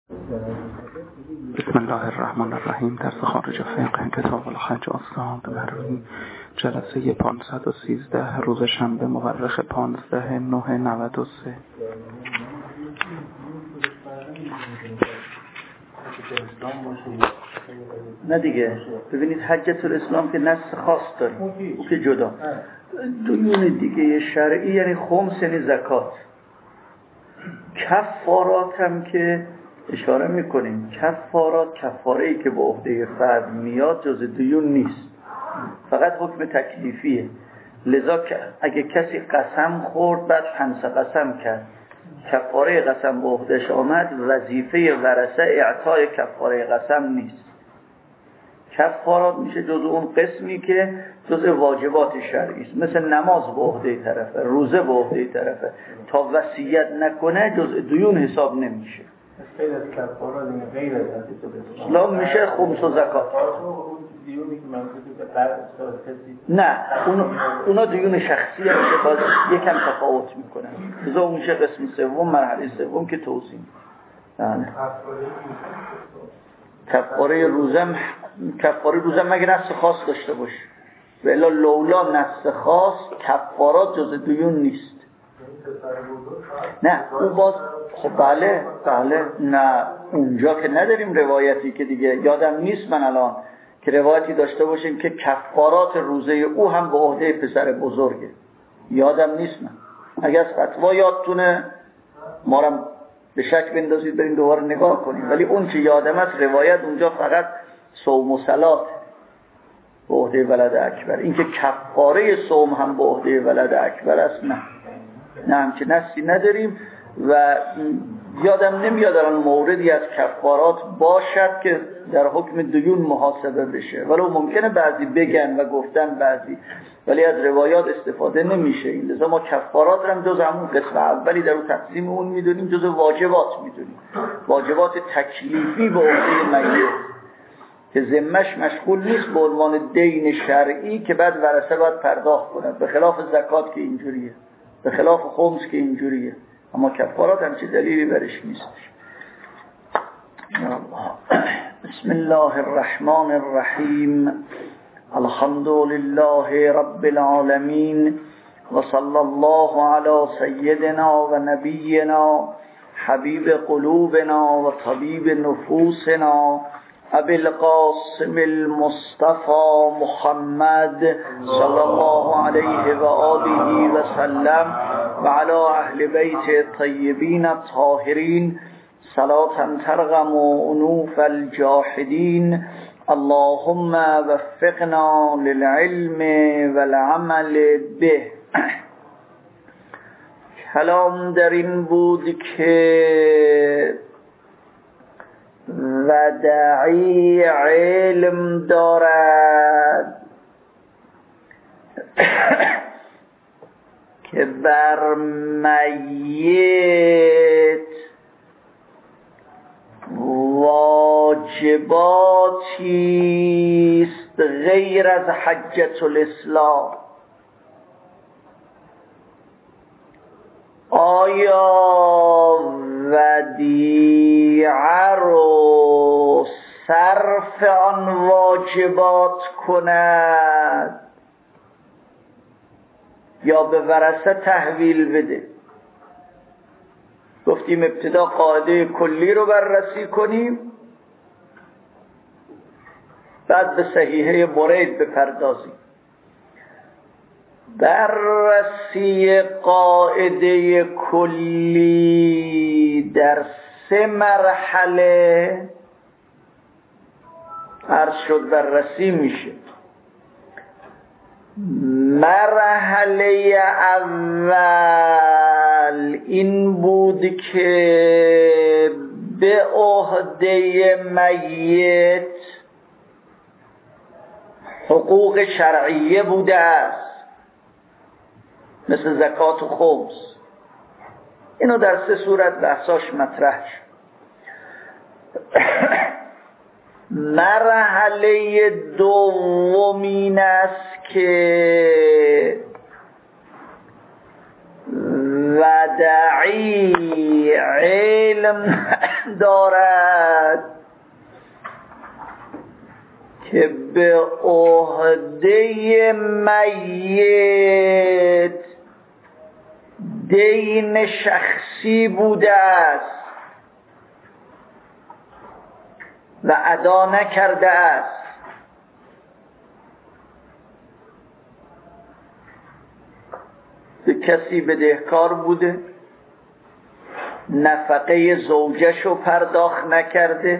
بسم الله الرحمن الرحیم. درس خارج فقه کتاب الحج استاد مروی، جلسه 513، روز شنبه مورخ 15/9/93. نه دیگه، ببینید حجت الاسلام که نص خاص داره، او که جدا. دیون دیگه شرعی یعنی خمس، یعنی زکات. کفارات هم که اشاره میکنیم، کفارات کفاره‌ای که به عهده فرد میاد جز دیون نیست، فقط حکم تکلیفیه. لذا اگه کسی قسم خورد بعد خمس قسم کرد، کفاره قسم به عهدهش آمد، وظیفه ورثه اعطای کفاره قسم نیست. کفارات میشه جز اون قسمی که جز واجبات شرعی است، مثل نماز به عهده طرفه، روزه به عهده طرفه، تا وصیت نکنه جز دیون حساب نمیشه. غیر از کفارات این غیر از اسلام میشه خمس و زکات. دیونی که منظور به قرض کسی نه، اونا دیون شخصی هست، باز یکم تفاوت میکنن. لذا اون میشه قسم سوم، مرحله سوم که توضیح. بله. کفاره روزم مگه نص خاص داشته باشه، ولی لولا نص خاص کفارات جز دیون نیست. نه اون باز خب بله نه، اونجا که نداریم روایتی که دیگه یادم نیست من الان که روایتی داشته باشیم که کفارات روزه او هم به عهده پسر بزرگه، یادم نیست من. اگر فتوا یادتونه ما رو به شک بندازید بریم دوباره نگاه کنیم، ولی اون که یادم است روایت اونجا فقط صوم و صلات به عهده ولد اکبر. این که کفاره صوم هم به عهده ولد اکبر است نه همچه نصی نداریم و یادم نمیاد الان موردی از کفارات باشد که در حکم دیون محاسبه بشه، ولو ممکنه بعضی بگن و گفتن بعضی، ولی از روایات استفاده نمیشه. این لذا ما کفارات هم جز همون قسم اولی در اون تقسیم اون میدونیم، جز واجبات میدونیم، واجبات تکلیفی به عهده میت که ذمش مشغول نیست به عنوان دین شرعی که بعد ورثه باید پرداخت کنند، به خلاف زکات که اینجوریه، به خلاف خمس که اینجوریه. اما کفارات هم چه دلیلی برش نیست. بسم الله الرحمن الرحیم. الحمد لله رب العالمین و صلی الله علی سیدنا و نبینا حبیب قلوبنا و طبیب نفوسنا ابی القاسم المصطفى محمد صلی الله علیه و آله و سلم و علی اهل بیت الطیبین الطاهرین صلاة ترغم انوف الجاحدین. اللهم وفقنا للعلم والعمل به. کلام در این بود که ودعی علم دارد که بر میت واجباتی است غیر از حجت الاسلام. آیا ودیعه رو صرف آن واجبات کند یا به ورثه تحویل بده؟ گفتیم ابتدا قاعده کلی رو بررسی کنیم، بعد به صحیحه برید بپردازیم. بررسی قاعده کلی در 3 مرحله عرض شد بررسی میشه. مرحله اول این بود که به عهده میت حقوق شرعیه بوده است، مثل زکات و خمس. اینو در 3 صورت بحثاش مطرح شد. مرحله دومین است که ودعی علم دارد که به عهده میت دین شخصی بوده است و ادا نکرده است. به کسی بدهکار بوده، نفقه زوجش رو پرداخت نکرده،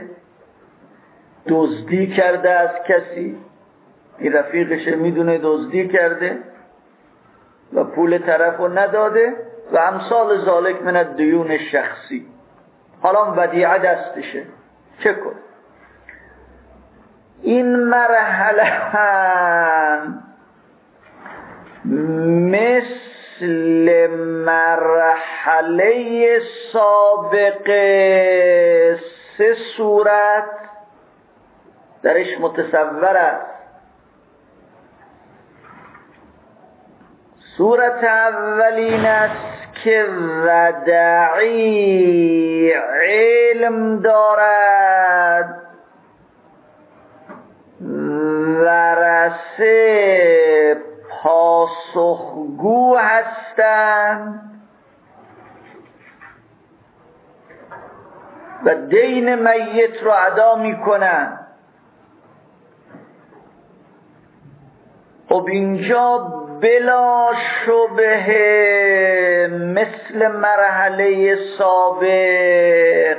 دزدی کرده از کسی، این رفیقش میدونه دزدی کرده و پول طرف رو نداده و امثال ذالک من الدیون شخصی. حالا ودیعه دستشه، چه کن؟ این مرحله هم مثل مرحله سابقه 3 صورت درش متصور است. صورت اولین است که ودعی علم دارد، ورثه پاسخگو هستند و دین میت رو ادا میکنند. خب اینجا بلا شبهه مثل مرحله سابق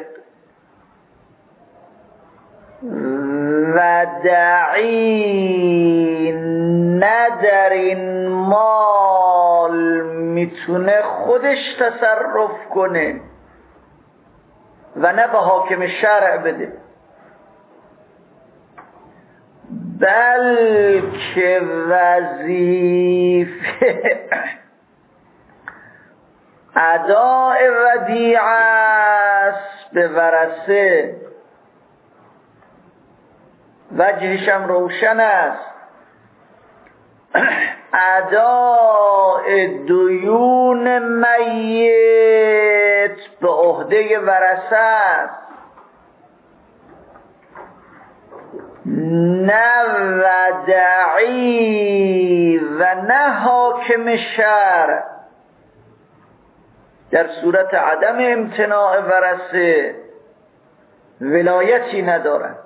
ودعی نه در این مال میتونه خودش تصرف کنه و نه به حاکم شرع بده، بلکه وظیفه اداء ودیعه است به ورثه. وجهش هم روشن است، اداء دیون میت به عهده ورثه است، نه ودعی و نه حاکم شرع. در صورت عدم امتناع ورثه ولایتی ندارد.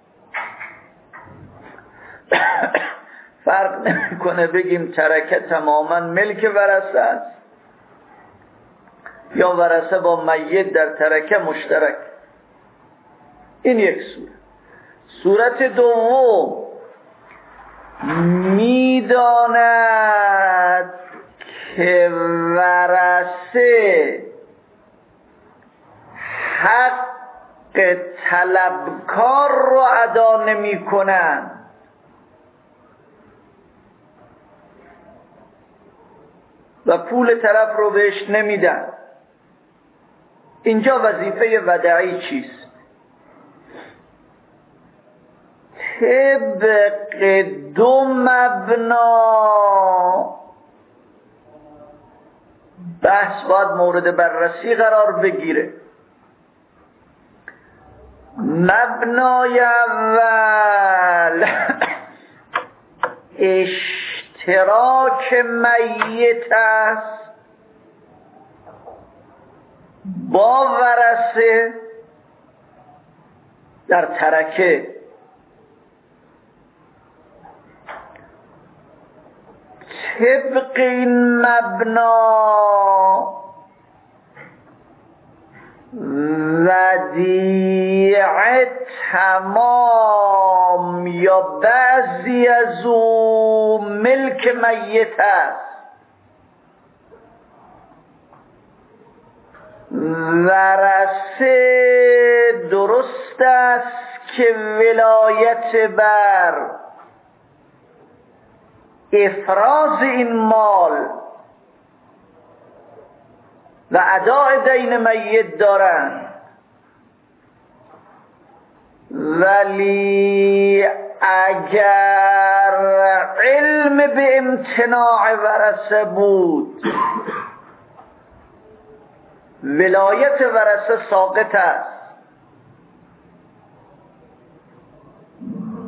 فرق نمیکنه بگیم ترکه تماما ملک ورثه است یا ورثه با میت در ترکه مشترک. این یک صورت. صورت دوم میداند که ورثه حق طلبکار رو ادا نمی کنند و پول طرف رو بهش نمیدن. اینجا وظیفه ودعی چیست؟ طبق 2 مبنا بحث باید مورد بررسی قرار بگیره. مبنای اول اشتراک میت است با ورثه در ترکه. طبق این مبنا ودیعه تمام یا بعضی از او ملک میت است. ورثه درست است که ولایت بر افراز این مال و اداء دین میت دارند، ولی اگر علم به امتناع ورثه بود ولایت ورثه ساقط است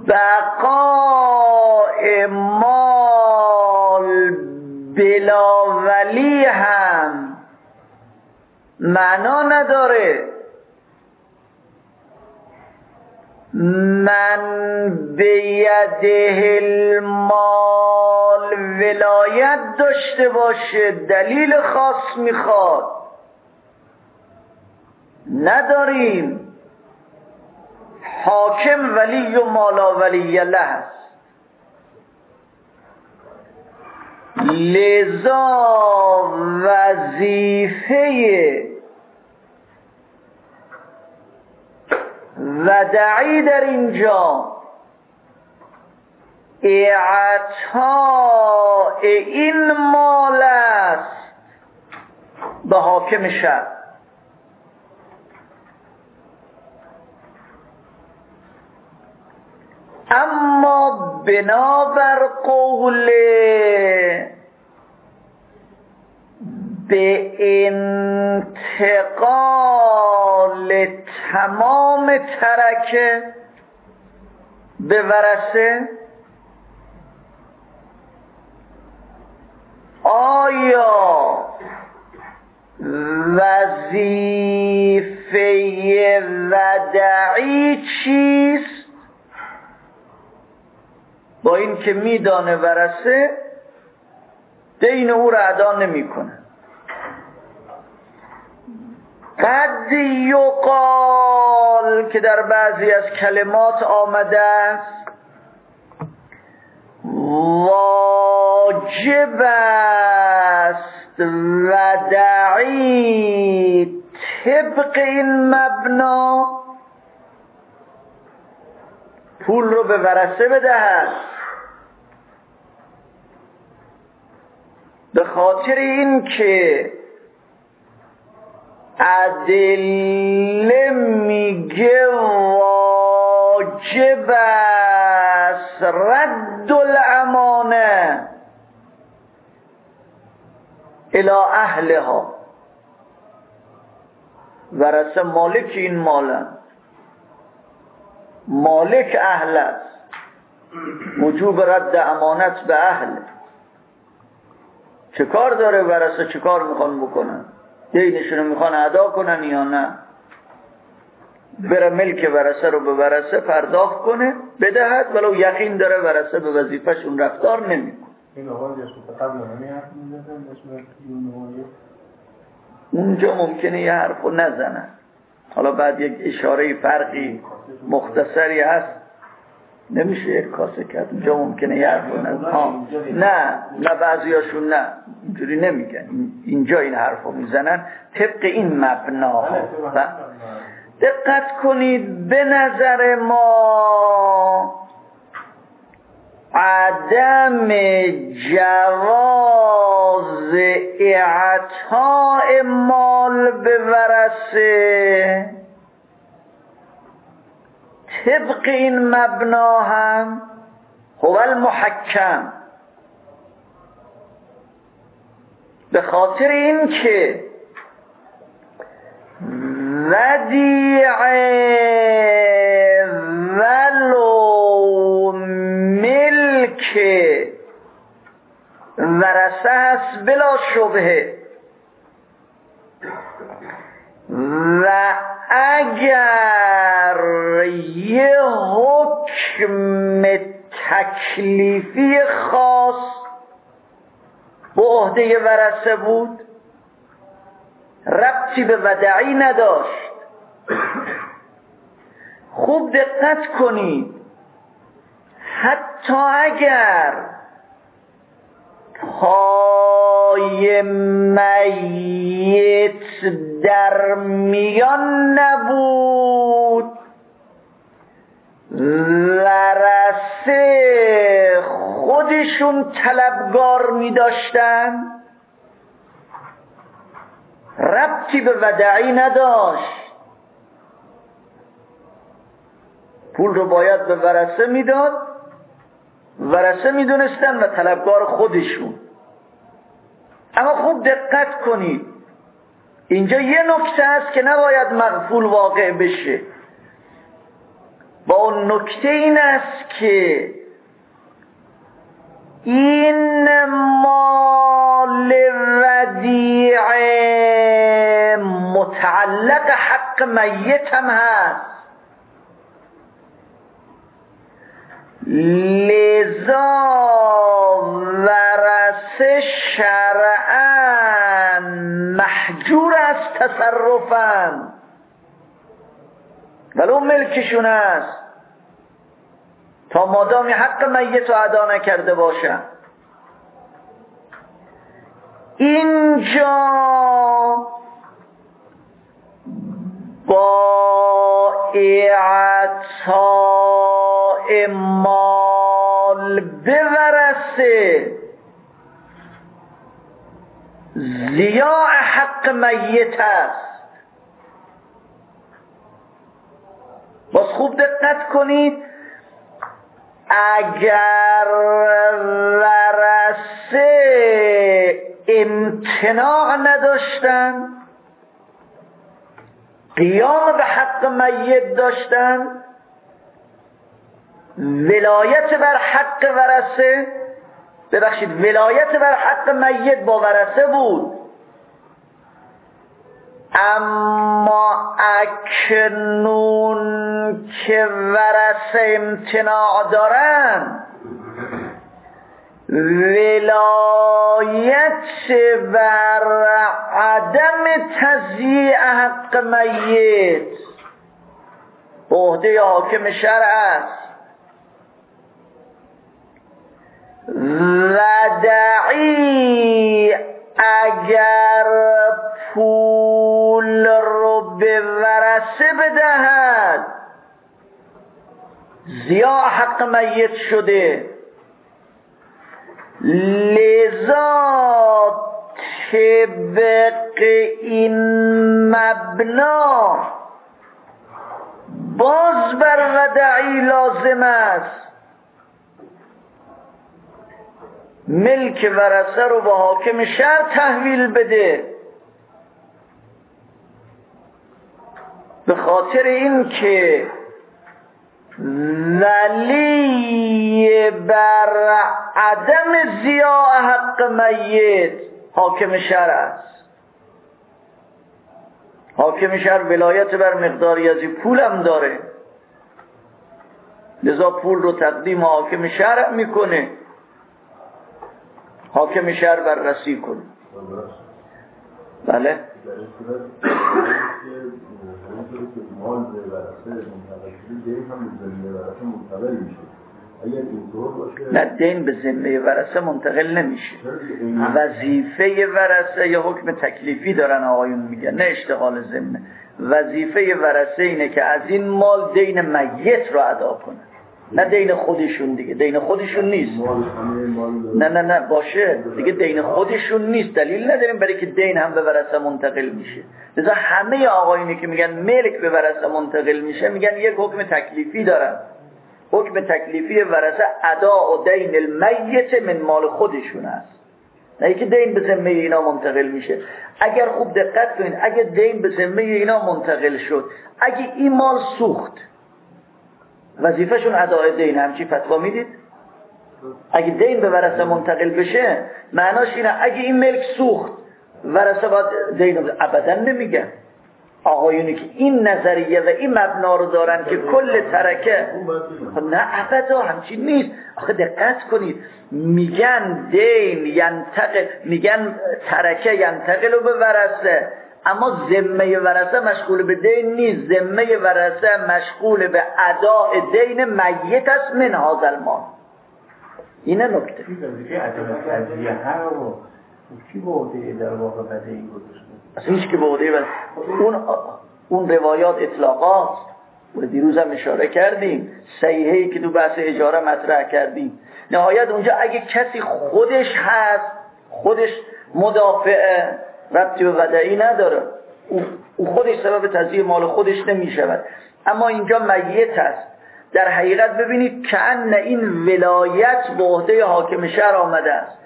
بقاء مال بلا ولی هم معنا نداره. من بیده المال ولایت داشته باشه، دلیل خاص میخواد، نداریم. حاکم ولی و مالا ولی له است. لذا وظیفه ودعی در اینجا اعطاء این مال است به حاکم شهر. اما بنابر قول به انتقال تمام ترکه به ورثه، آیا وظیفه ودعی چیست؟ با این که میدانه ورثه دین او را ادا نمی کنه. قد یقال که در بعضی از کلمات آمده است واجب است ودعی طبق این مبنا پول رو به ورثه بدهد، به خاطر این که ادله میگه واجب است رد الامانه الی اهلها. ورثه مالک این مالن، مالک اهل است، وجوب رد امانت به اهل. چه کار داره ورثه؟ چه کار میخوان بکنن؟ دینشونو میخوان ادا کنن یا نه؟ بره ملک ورثه رو به ورثه پرداخت کنه بدهد، ولو یقین داره ورثه به وظیفه‌شون رفتار نمیکنه. این آقا جاشو قبل نمی حرف میزدن اسم یونویه، اونجا ممکنه یه حرفو نزنن. حالا بعد یک اشاره فرقی مختصری هست، نمیشه یک کاسه کرد. اونجا ممکنه یه حرفو نزنن. نه بعضیاشون نه اینجوری نمیگن، اینجا این حرفو میزنن طبق این مبناها. دقت کنید، به نظر ما عدم جواز اعطاء مال به ورثه طبق این مبنا هم هو المحکم، به خاطر این که ودیعه ولو ملک ورثه است بلا شبهه، و اگر یه حکم تکلیفی خاص به عهده ورثه بود ربطی به ودعی نداشت. خوب دقت کنید، حتی اگر پای میت در میان نبود، ورثه خودشون طلبگار می داشتن، ربطی به ودعی نداشت. پول رو باید به ورثه میداد، ورثه میدونستن و طلبگار خودشون. اما خوب دقت کنید، اینجا یه نکته هست که نباید مغفول واقع بشه. با اون نکته این است که این مال ودیعه متعلق حق میت هم هست، لذا ورثه شرعاً محجور از تصرفاً ولو ملکشون است تا مادامی حق میت رو ادا نکرده باشن. اینجا با اعطاء مال به ورثه ضیاع حق میت است. باز خوب دقت کنید، اگر ورثه امتناع نداشتن، قیام به حق میت داشتن، ولایت بر حق ورثه، ببخشید ولایت بر حق میت با ورثه بود، اما اکنون که ورثه امتناع دارن، ولایت بر عدم تضییع حق میت به عهده حاکم شرع است. ودعی اگر پول رو به ورثه بدهد ضیاع حق میت شده، لذا طبق این مبنا باز بر ودعی لازم است ملک ورثه رو به حاکم شهر تحویل بده، به خاطر این که ولی بر عدم ضیاع حق میت حاکم شهر است. حاکم شهر ولایت بر مقداری از پول هم داره، لذا پول رو تقدیم حاکم شهر میکنه، حاکم شهر بررسی کنه. بله نه، دین به ذمه ورثه منتقل نمیشه. وظیفه ورثه یا حکم تکلیفی دارن آقایون میگن، نه اشتغال ذمه. وظیفه ورثه اینه که از این مال دین میت رو ادا کنه، نه دین خودشون. دیگه دین خودشون نیست. نه باشه دیگه، دین خودشون نیست. دلیل نداریم برای که دین هم به ورثه منتقل میشه. لذا همه آقایونی که میگن ملک به ورثه منتقل میشه میگن یک حکم تکلیفی دارن. حکم تکلیفی ورثه اداء دین المیت من مال خودشون است، نه که دین به ذمه اینا منتقل میشه. اگر خوب دقت کنید، اگه دین به ذمه اینا منتقل شد، اگه این مال سوخت، وظیفهشون اداء دین، همچی فتوا میدید؟ اگه دین به ورثه منتقل بشه معناش اینه اگه این ملک سوخت ورثه باید دین ابدا نمیگن. آقایونی که این نظریه و این مبنا رو دارن که کل ترکه، نه ابدا همچین نیست. آخه دقت کنید، میگن دین ینتقل، میگن ترکه ینتقل به ورثه، اما ذمه ورثه مشغول به دین نیست. ذمه ورثه مشغول به اداء دین میت است من هذا المال. اینه نکته. قضیه هر رو کی بوده در واقع بده این گذاشته؟ اصلا هیچ که بوده اون روایات اطلاقات و دیروز هم اشاره کردیم، صحیحه‌ای که تو بحث اجاره مطرح کردیم. نهایت اونجا اگه کسی خودش هست، خودش مدافعه، ربطی به ودعی نداره، او خودش سبب تضییع مال خودش نمیشود. اما اینجا میت است. در حقیقت ببینید کأن این ولایت به عهده حاکم شهر آمده است.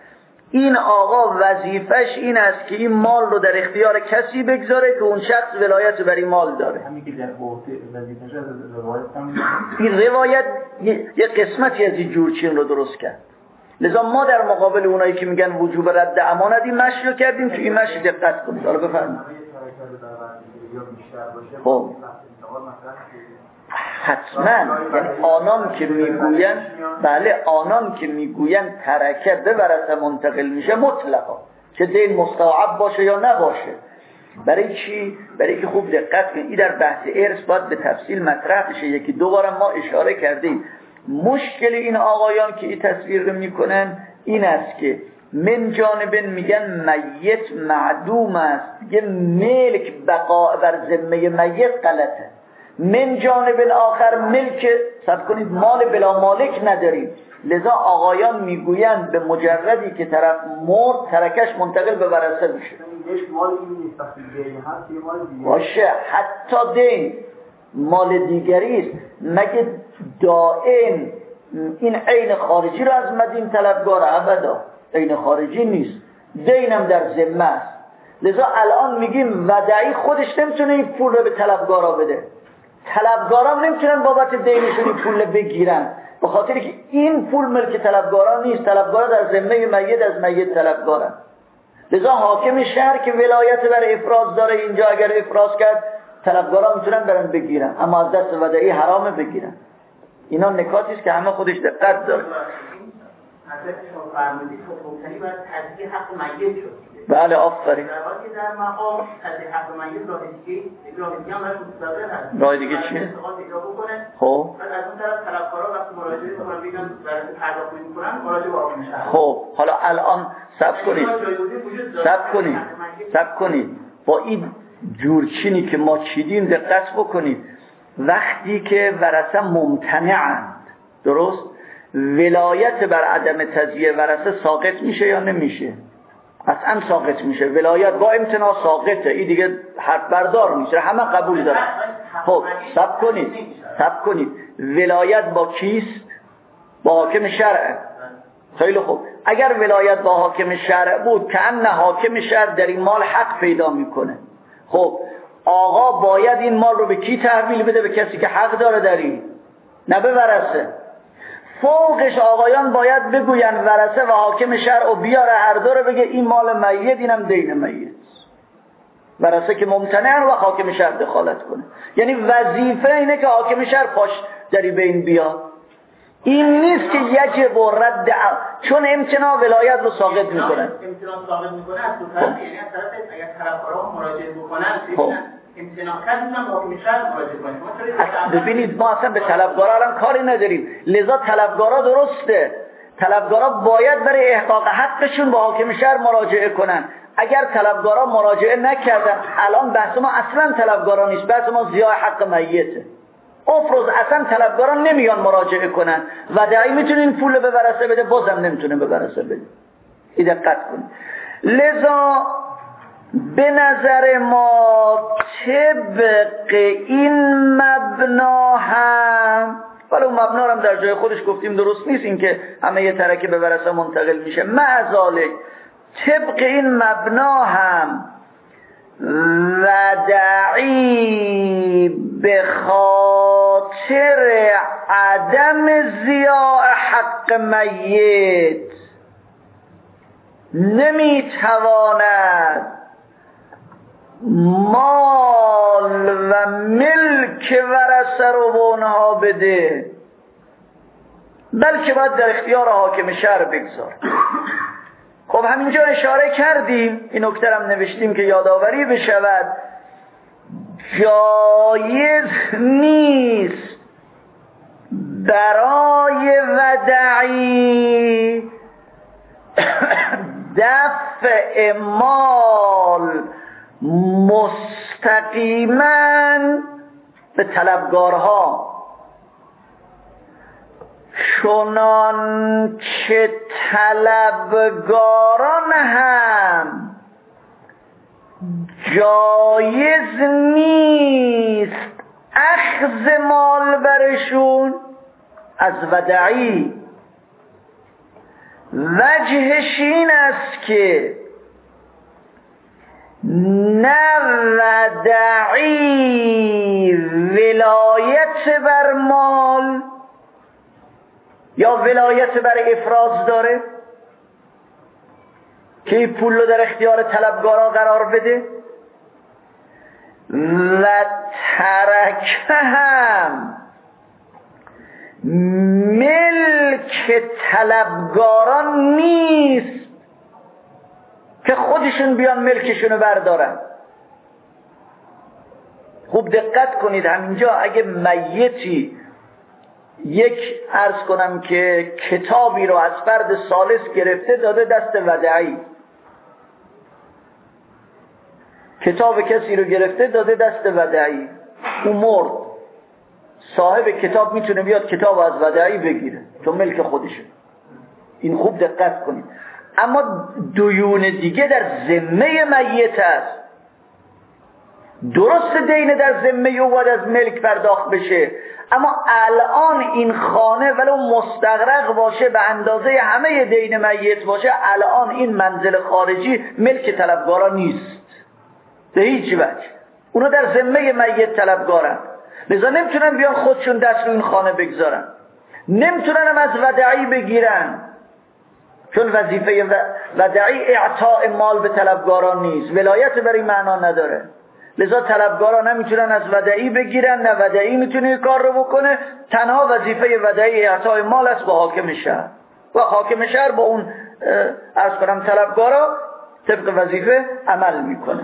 این آقا وظیفش این است که این مال رو در اختیار کسی بگذاره که اون شخص ولایت بر این مال داره. همین که در وظیفش از روایت هم این روایت یه قسمتی از این جورچین رو درست کرد. لذا ما در مقابل اونایی که میگن وجوب رد امانت این مشی رو کردیم که این مشی دقت کنید. حالا بفرمایید. خب حتما یعنی آنان که میگوین بله آنان که میگوین ترکه به ورثه منتقل میشه مطلقا که دین مستوعب باشه یا نباشه. برای چی؟ برای که خوب دقت کنید این در بحث ارث باید به تفصیل مطرح بشه. یکی دو بارم ما اشاره کردیم. مشکل این آقایان که این تصویر رو میکنن این است که من جانب میگن میت معدوم است، یه ملک بقا بر ذمه میت غلطه. من جانب آخر ملک صد کنید مال بلا مالک نداریم. لذا آقایان میگویند به مجردی که طرف مرد ترکش منتقل به ورثه میشه. باشه حتی دین مال دیگری است. مگه دائن این عین خارجی رو از مدین طلبگار ابدا عین خارجی نیست، دینم در ذمه است. لذا الان میگیم ودعی خودش نمیتونه این پول رو به طلبگارا بده، طلبگارا نمیتونن بابت دینشون این پول بگیرن، به خاطر که این پول ملک طلبگارا نیست، طلبگارا در ذمه میت از میت طلبگارن. لذا حاکم شهر که ولایت بر افراز داره اینجا اگر افراز کرد طلبگارا میتونن برن بگیرن، اما از دست ودعی حرامه بگیرن. اینا نکاتی است که همه خودش دقت داره. بله آفرین. در مقام تضییع حق میت راه دیگه چیه؟ خب بعد از اون طرف طلبکارا وقتی مراجعه میکنن میگن برای پرداخت میکنن مراجعه به حاکم شهر. خب حالا الان صبر کنید با این جورچینی که ما چیدیم دقت بکنید. وقتی که ورثه ممتنعند، درست، ولایت بر عدم تضییع ورثه ساقط میشه یا نمیشه؟ قطعا ساقط میشه. ولایت با امتناع ساقطه، این دیگه حرف بردار میشه، همه قبول دارن. خب صبر کنید ولایت با کیست؟ با حاکم شرع. خیلی خوب، اگر ولایت با حاکم شرع بود که ان حاکم شرع در این مال حق پیدا میکنه. خب آقا باید این مال رو به کی تحویل بده؟ به کسی که حق داره در این، نه به ورثه. فوقش آقایان باید بگوین ورثه و حاکم شرع و بیاره هر دو رو بگه این مال میت اینم دین میت. ورثه که ممتنع و حاکم شرع دخالت کنه. یعنی وظیفه اینه که حاکم شرع پاش دری بین بیاد. این نیست که یجب و رد چون امتناع ولایت رو ساقط میکنه. امتناع ساقط میکنه از دو طرف، یعنی از طرف اگر طرفدارا مراجعه بکنن امتناع کردن حاکم شرع مراجعه کنه. ببینید ما اصلا به طلبگارا الان کاری نداریم. لذا طلبگارا درسته، طلبگارا باید برای احقاق حقشون با حاکم شرع مراجعه کنن. اگر طلبگارا مراجعه نکردن، الان بحث ما اصلا طلبگارا نیست، بحث ما ضیاع حق میته. افروز اصلا طلبگارا نمیان مراجعه کنن، ودعی میتونه این پول به ورثه بده، بازم نمیتونه به ورثه بده. این دقت کنید. لذا به نظر ما طبق این مبنا هم، ولی اون مبنا هم در جای خودش گفتیم درست نیست این که همه یه ترکه به ورثه منتقل میشه، معذالک طبق این مبنا هم ودعی به خاطر عدم ضیاع حق میت نمیتواند مال و ملک ورثه رو به اونها بده، بلکه باید در اختیار حاکم شهر بگذار. خب همینجا اشاره کردیم، این نکته هم نوشتیم که یادآوری بشود، جایز نیست برای ودعی دفع مال مستقیما به طلبگارها، چنان که طلبگاران هم جایز نیست اخذ مال برشون از ودعی وجهش این است که نه ودعی ولایت بر مال یا ولایت بر افراز داره که این پول رو در اختیار طلبگارا قرار بده، و ترکه هم ملک طلبگاران نیست که خودشون بیان ملکشونو بردارن. خوب دقت کنید، همینجا اگه میتی یک عرض کنم که کتابی رو از فرد ثالث گرفته داده دست ودعی، کتاب کسی رو گرفته داده دست ودعی، اون مرد، صاحب کتاب میتونه بیاد کتاب از ودعی بگیره چون ملک خودشه. این خوب دقت کنید. اما دیون دیگه در ذمه میت است. درست دین در ذمه او باید از ملک پرداخت بشه، اما الان این خانه ولو مستغرق باشه به اندازه همه دین میت باشه، الان این منزل خارجی ملک طلبگارا نیست به هیچ وجه. اونا در ذمه میت طلبگارن، لذا نمیتونن بیان خودشون دست رو این خانه بگذارن، نمیتونن هم از ودعی بگیرن، چون وظیفه ودعی اعطاء مال به طلبگاران نیست، ولایت بر این معنا نداره. لذا طلبگاران نمیتونن از ودعی بگیرن، نه ودعی میتونه این کار رو بکنه. تنها وظیفه ودعی اعطاء مال است با حاکم شهر، و حاکم شهر با اون عرض کنم طلبگارا طبق وظیفه عمل میکنه.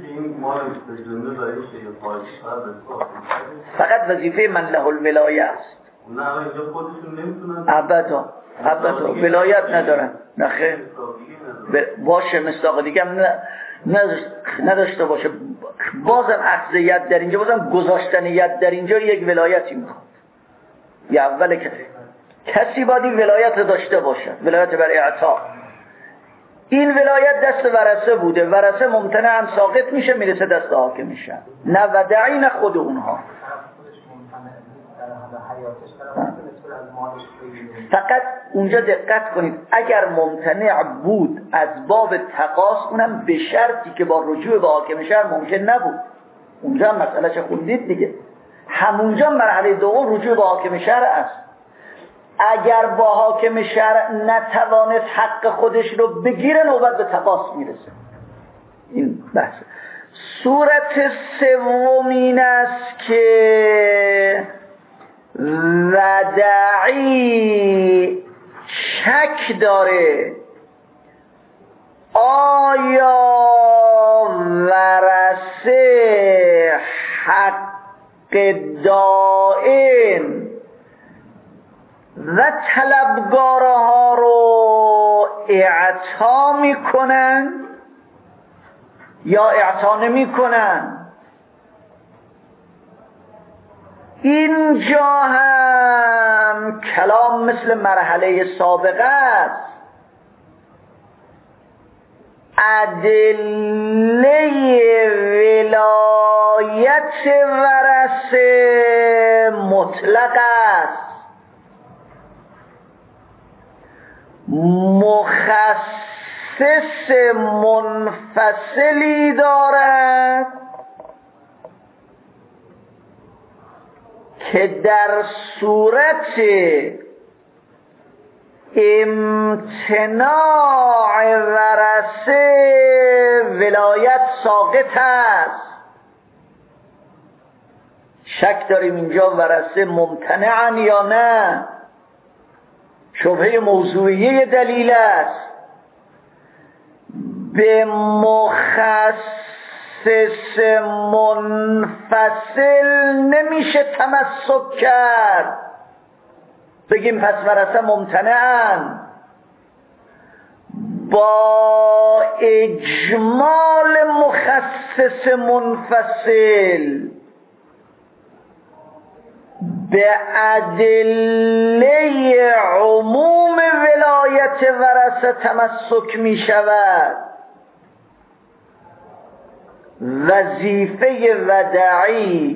فقط وظیفه من له الولایه است. نه اینجا خودشون نمیتونن ابدا ولایت ندارن. نه خیر باشه، مصداق دیگه هم نداشته باشه، بازم اخذ ید در اینجا، بازم گذاشتن ید در اینجا یک ولایتی میخواد. یا اول کسی باید ولایت داشته باشه، ولایت بر اعطا. این ولایت دست ورثه بوده، ورثه ممتنعاً ساقط میشه میرسه دست حاکم میشن، نه ودعی نه خود اونها. فقط اونجا دقت کنید، اگر ممتنع بود از باب تقاص، اونم به شرطی که با رجوع به حاکم شهر ممکن نبود. اونجا هم مسئله چه خوندید دیگه، همونجا مرحله دوم رجوع به حاکم شهر است. اگر با حاکم شهر نتوانست حق خودش رو بگیره، نوبت به تقاص میرسه. این بحث. صورت سومین است که ودعی شک داره آیا ورثه حق دائم و طلبگارها رو اعطا میکنن یا اعطا نمیکنن. اینجا هم کلام مثل مرحله سابقه است. ادله ولایت ورثه مطلق است، مخصص منفصلی دارد که در صورت امتناع ورثه ولایت ساقط است. شک داریم اینجا ورثه ممتنعن یا نه، شبهه موضوعیه دلیل است. به مخصص منفصل نمیشه تمسک کرد، بگیم پس ورثه ممتنعن. با اجمال مخصص منفصل به ادله عموم ولایت ورثه تمسک می شود. وظیفه ودعی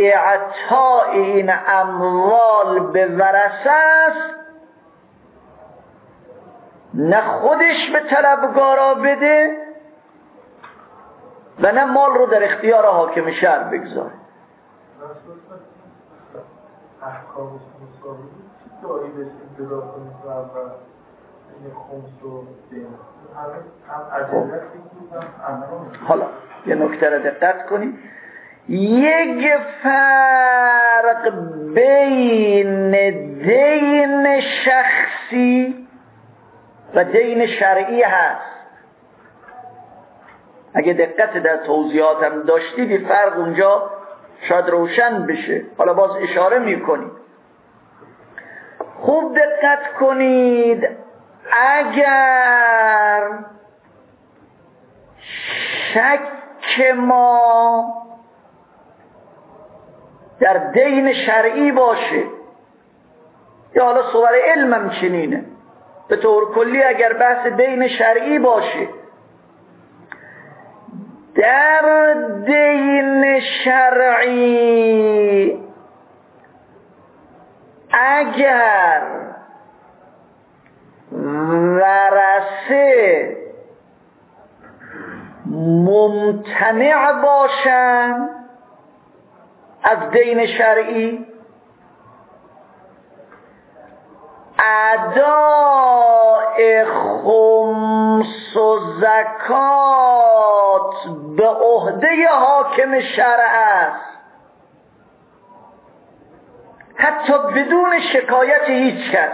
اعطاء این اموال به ورثه است نه خودش به طلبگارا بده و نه مال رو در اختیار حاکم شهر بگذاره. احکام مساوی داری بهش انتظار کنید و این خمس و دین هم عجلت بگید. حالا یه نکته را دقت کنید، یک فرق بین دین شخصی و دین شرعی هست. اگه دقت در توضیحاتم داشتید فرق اونجا شاید روشن بشه. حالا باز اشاره میکنید. خوب دقت کنید، اگر شک ما در دین شرعی باشه، یا حالا صور علمم چنینه، به طور کلی اگر بحث دین شرعی باشه، در دین شرعی اگر ورثه ممتنع باشن از دین شرعی، اداء خمس و زکات به عهده حاکم شرع است، حتی بدون شکایت هیچ کس.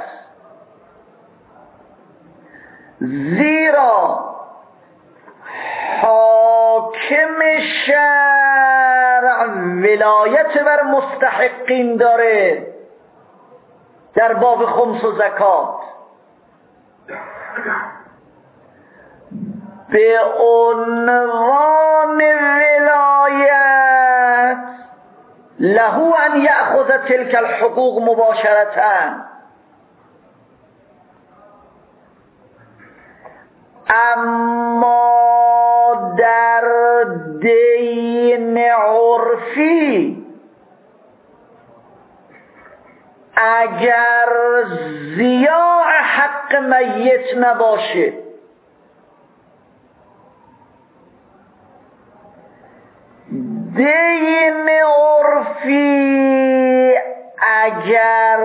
زیرا حاکم شرع ولایت بر مستحقین داره در باب خمس و زکات. به عنوان ولایت له ان یأخذ تلک الحقوق مباشرتا، اما در دین عرفی اگر ضیاع حق میت نباشه، دین عرفی اگر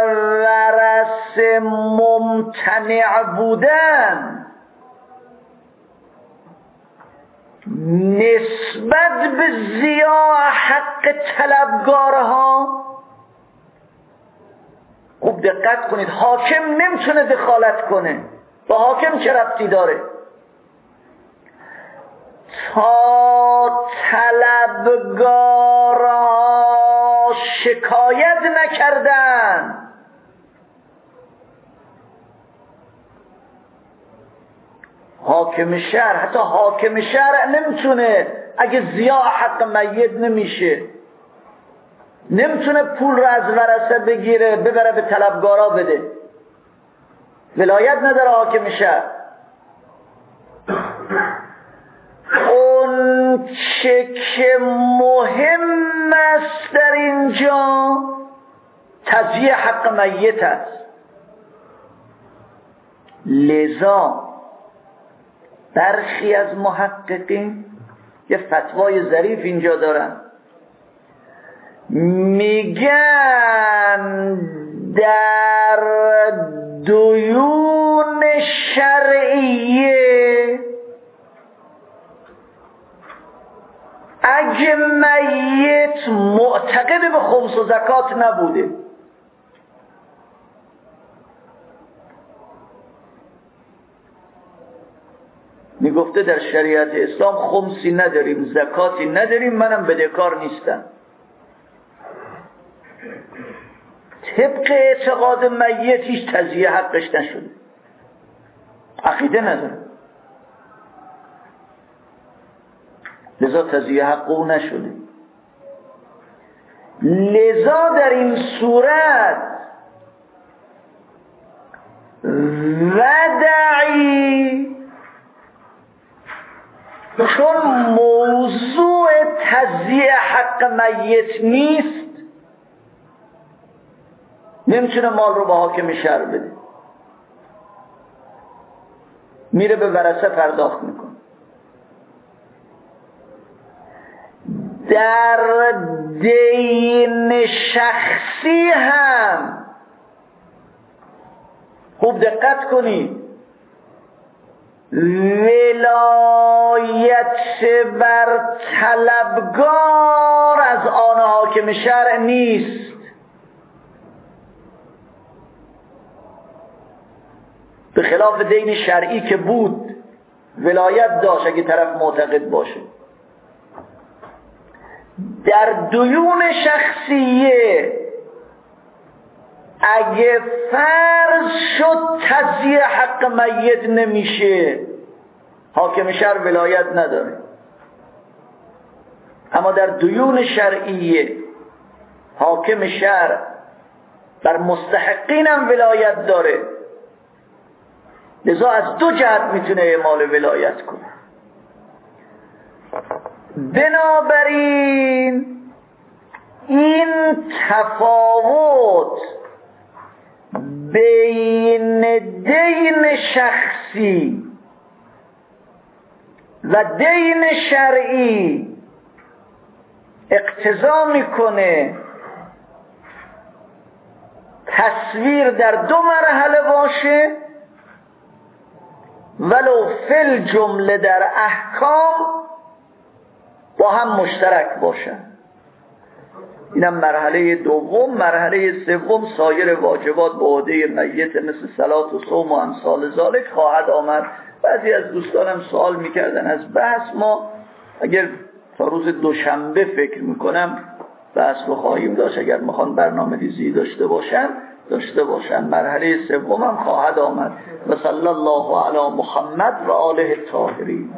ورثه ممتنع بودن، نسبت به ضیاع حق طلبگارها، خوب دقت کنید، حاکم نمیتونه دخالت کنه. با حاکم چه ربطی داره؟ تا طلبگارها شکایت نکردن، حاکم شرع، حتی حاکم شرع نمیتونه، اگه ضیاع حق میت نمیشه، نمیتونه پول رو از ورثه بگیره ببره به طلبگارا بده. ولایت نداره حاکم شرع. اون چه که مهم است در اینجا تضییع حق میت است. لذا برخی از محققین یه فتوای ظریف اینجا دارن، میگن در دیون شرعیه اگه میت معتقد به خمس و زکات نبوده، میگفته در شریعت اسلام خمسی نداریم، زکاتی نداریم، منم بدهکار نیستم، طبق اعتقاد میت هیچ تضییع حقش نشده، عقیده نداره، لذا تضییع حق او نشده. لذا در این صورت ودعی، چون موضوع تضییع حق میت نیست، نمیتونه مال رو به حاکم شرع بده. میره به ورثه پرداخت میکنه. در دین شخصی هم خوب دقت کنید، ولایت بر طلبگار از آن حاکم شرع نیست. به خلاف دین شرعی که بود ولایت داشت اگه طرف معتقد باشه. در دیون شخصیه اگه فرض شد تزییع حق میت نمیشه، حاکم شرع ولایت نداره. اما در دیون شرعیه حاکم شرع بر مستحقین هم ولایت داره، لذا از دو جهت میتونه اعمال ولایت کنه. بنابراین این تفاوت بین دین شخصی و دین شرعی اقتضا میکنه تصویر در دو مرحله باشه، ولو فل جمله در احکام با هم مشترک باشن. اینم مرحله دوم. مرحله سوم سایر واجبات به عهده میت مثل صلات و صوم و امثال ذالک خواهد آمد. بعضی از دوستانم سوال میکردن از بحث. ما اگر تا روز دوشنبه فکر میکنم بحث رو خواهیم داشت، اگر میخوان برنامه ریزی داشته باشن. مرحله سوم هم خواهد آمد. و صلی الله علی محمد و آله الطاهرین.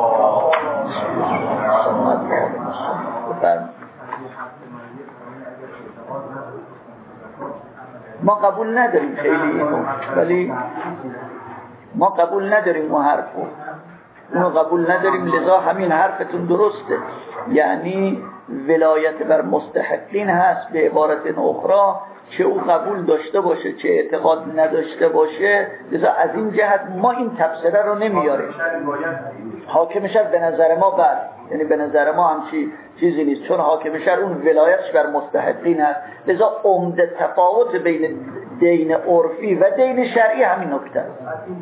ما قبول نداریم خیلی اینو، ولی ما قبول نداریم اون حرفو، اونو قبول نداریم. لذا همین حرفتون درسته، یعنی ولایت بر مستحقین هست. به عبارت اخرى چه او قبول داشته باشه چه اعتقاد نداشته باشه، لذا از این جهت ما این تفسیره رو نمیاریم. حاکم شرع به نظر ما بله، یعنی به نظر ما همچی چیزی نیست، چون حاکم شرع اون ولایتش بر مستحقین هست. لذا عمده تفاوت بین دین عرفی و دین شرعی همین نکته است.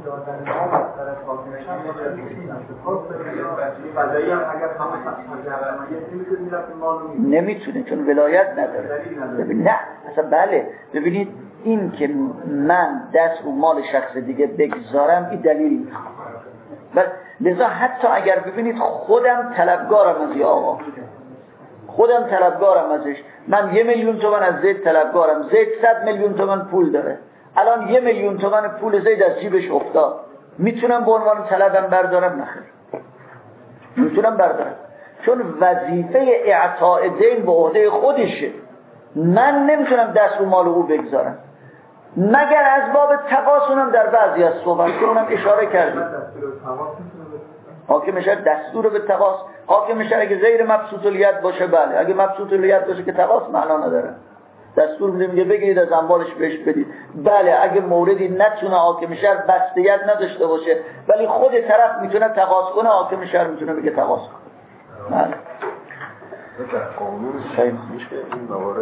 نمیتونه، چون ولایت نداره. نه اصلا بله، ببینید این که من دست رو مال شخص دیگه بگذارم این دلیل میخوام. لذا حتی اگر ببینید خودم طلبگارم از یه آقا، خودم طلبگارم ازش، من 1 میلیون تومان از زید طلبگارم، زید 100 میلیون تومان پول داره، الان 1 میلیون تومان پول زید از جیبش افتاد، میتونم به عنوان طلبم بردارم؟ نخیر، میتونم بردارم، چون وظیفه اعطاء دین به عهده خودشه. من نمیتونم دست رو مال او بگذارم مگر از باب تقاصونم در بعضی از صحبت که اونم اشاره کردیم. حاکم شرع دستور به تقاص، حاکم شرع اگه غیر مبسوط الید باشه بله، اگه مبسوط الید باشه که تقاص معنا نداره. دستور میگه بگیرید از اموالش بهش بدید. بله اگه موردی نتونه حاکم شرع بستگیت نداشته باشه ولی خود طرف میتونه تقاص کنه، حاکم شرع میتونه بگه تقاص کنه. بله. در قانون خیلی میشه این موارد